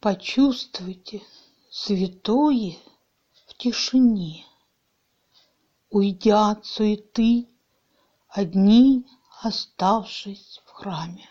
Почувствуйте святое в тишине, уйдя от суеты, одни оставшись в храме.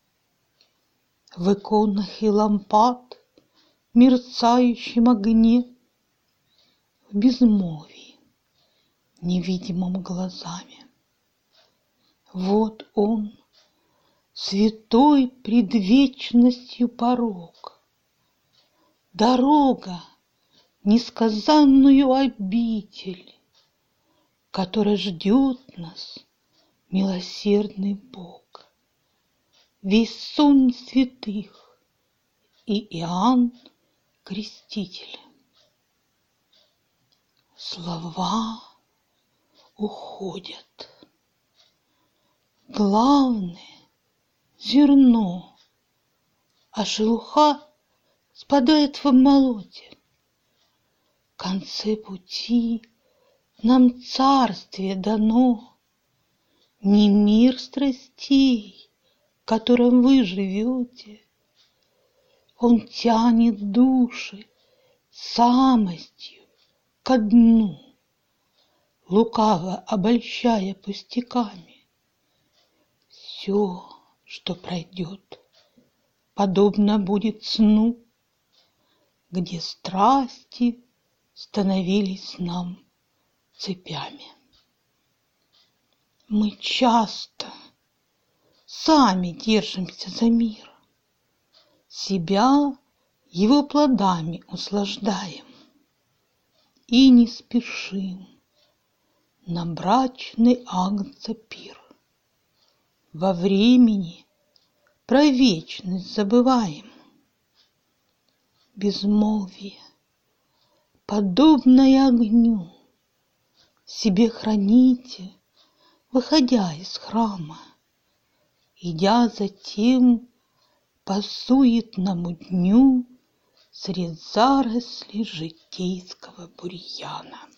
В иконах и лампад, мерцающем огне, в безмолвии, невидимом глазами. Вот он, святой пред вечностью порог, дорога, несказанную обитель, которая ждет нас, милосердный Бог. Весь сон святых и Иоанн Креститель. Слова уходят. Главное — зерно, а шелуха спадает в молоте. В конце пути нам царствие дано, не мир страстей, в котором вы живете. Он тянет души самостью ко дну, лукаво обольщая пустяками. Все, что пройдет, подобно будет сну, где страсти становились нам цепями. Мы часто сами держимся за мир, себя его плодами услаждаем и не спешим на брачный Агнца пир. Во времени про вечность забываем. Безмолвие, подобное огню, в себе храните, выходя из храма, идя затем по суетному дню сред зарослей житейского бурьяна.